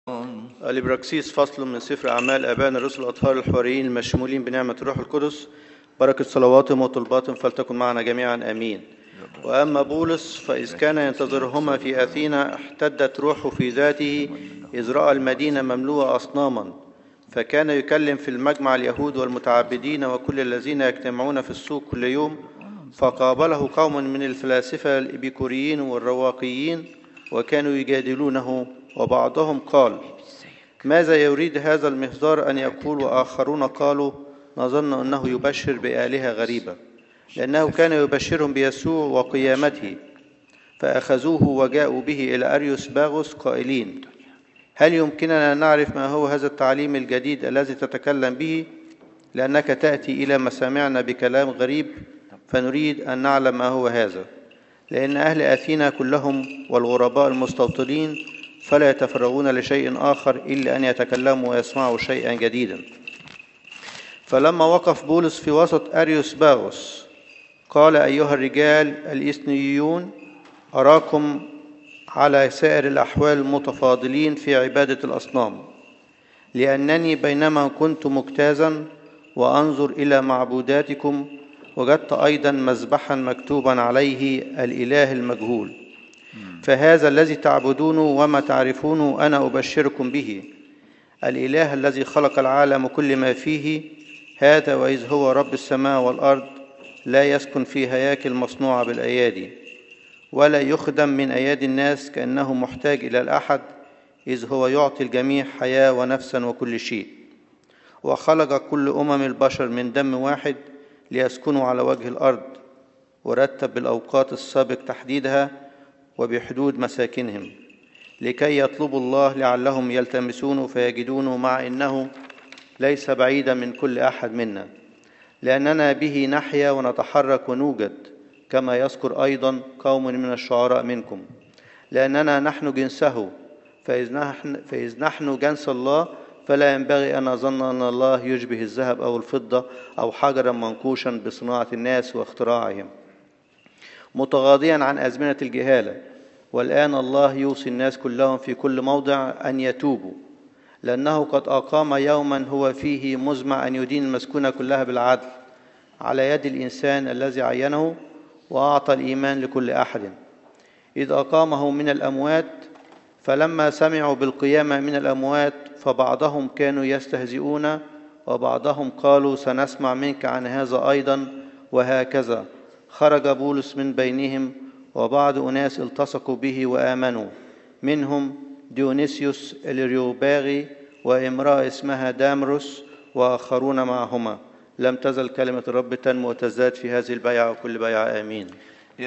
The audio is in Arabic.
الإبراكسيس فصل من سفر أعمال آبائنا الرسل الأطهار الحواريين المشمولين بنعمة الروح القدس، بركة صلواتهم وطلباتهم فلتكن معنا جميعا آمين. وأما بولس فإذ كان ينتظرهما في أثينا احتدت روحه في ذاته إذ رأى المدينة مملوءة أصناما، فكان يكلم في المجمع اليهود والمتعبدين وكل الذين يجتمعون في السوق كل يوم. فقابله قوم من الفلاسفة الإبيكوريين والرواقيين وكانوا يجادلونه، وبعضهم قال: ماذا يريد هذا المهزار أن يقول؟ وآخرون قالوا: نظن أنه يبشر بآلهة غريبة، لأنه كان يبشرهم بيسوع وقيامته. فأخذوه وجاءوا به إلى أريوس باغوس قائلين: هل يمكننا أن نعرف ما هو هذا التعليم الجديد الذي تتكلم به؟ لأنك تأتي إلى مسامعنا بكلام غريب، فنريد أن نعلم ما هو هذا، لأن أهل أثينا كلهم والغرباء المستوطنين فلا يتفرغون لشيء آخر إلا أن يتكلموا ويسمعوا شيئا جديدا. فلما وقف بولس في وسط أريوس باغوس قال: أيها الرجال الإثنيون، أراكم على سائر الأحوال المتفاضلين في عبادة الأصنام، لأنني بينما كنت مجتازا وأنظر إلى معبوداتكم وجدت أيضا مذبحا مكتوبا عليه الإله المجهول. فهذا الذي تعبدونه وما تعرفونه أنا أبشركم به: الإله الذي خلق العالم كل ما فيه، هذا وإذ هو رب السماء والأرض، لا يسكن في هياكل مصنوعة بالأيادي، ولا يخدم من أيادي الناس كأنه محتاج إلى الأحد، إذ هو يعطي الجميع حياة ونفسا وكل شيء. وخلق كل البشر من دم واحد ليسكنوا على وجه الأرض، ورتب بالأوقات السابق تحديدها وبحدود مساكنهم، لكي يطلبوا الله لعلهم يلتمسونه فيجدونه، مع إنه ليس بعيدا من كل أحد منا، لأننا به نحيا ونتحرك ونوجد، كما يذكر أيضا قوم من الشعراء منكم، لأننا نحن جنسه. فإذ نحن جنس الله فلا ينبغي أن نظن أن الله يشبه الذهب أو الفضة أو حجرا منقوشا بصناعة الناس واختراعهم، متغاضيا عن أزمنة الجهالة. والآن الله يوصي الناس كلهم في كل موضع أن يتوبوا، لأنه قد أقام يوما هو فيه مزمع أن يدين المسكونة كلها بالعدل على يد الإنسان الذي عينه وأعطى الإيمان لكل أحد، إذ أقامه من الأموات. فلما سمعوا بالقيامة من الأموات فبعضهم كانوا يستهزئون، وبعضهم قالوا: سنسمع منك عن هذا أيضا. وهكذا خرج بولس من بينهم، وبعض أناس التصقوا به وآمنوا، منهم ديونيسيوس الريوباغي وامرأة اسمها دامروس وآخرون معهما. لم تزل كلمة الرب تنمو وتزداد في هذه البيعة وكل بيعة. آمين.